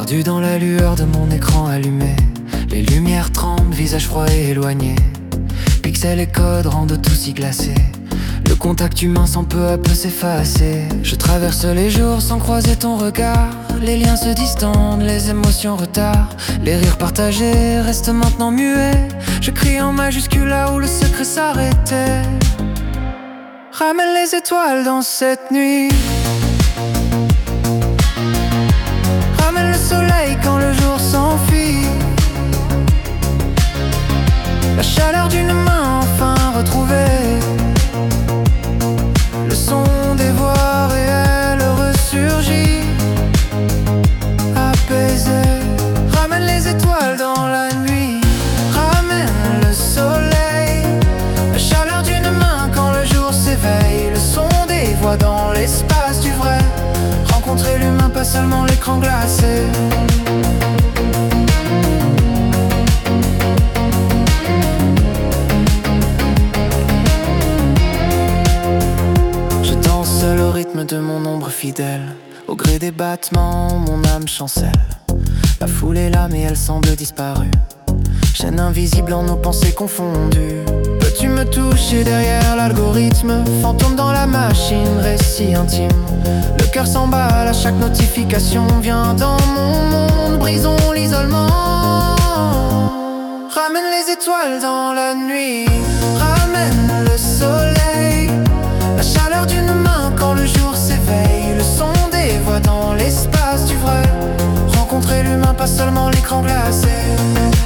Perdu dans la lueur de mon écran allumé, les lumières tremblent, visage froid et éloigné. Pixels et codes rendent tout si glacé. Le contact humain semble peu à peu s'effacer. Je traverse les jours sans croiser ton regard. Les liens se distendent, les émotions retardent. Les rires partagés restent maintenant muets. Je crie en majuscule là où le secret s'arrêtait. Ramène les étoiles dans cette nuit. Ramène le soleil quand le jour s'enfuit. La chaleur d'une main enfin retrouvée. Le son des voix réelles ressurgit, apaisé. Ramène les étoiles dans la nuit. Ramène le soleil. La chaleur d'une main quand le jour s'éveille. Le son des voix dans l'espace du vrai. Rencontrer l'humain, pas seulement l'écran glacé. Je danse le rythme de mon ombre fidèle. Au gré des battements, mon âme chancelle. La foule est là mais elle semble disparue. Chaîne invisible en nos pensées confondues. Peux-tu me toucher derrière l'algorithme? Fantôme dans la machine, récit intime. Le cœur s'emballe à chaque notification. Viens dans mon monde, brisons l'isolement. Ramène les étoiles dans la nuit. Ramène le soleil. La chaleur d'une main quand le jour s'éveille. Le son des voix dans l'espace du vrai. Rencontrer l'humain, pas seulement l'écran glacé.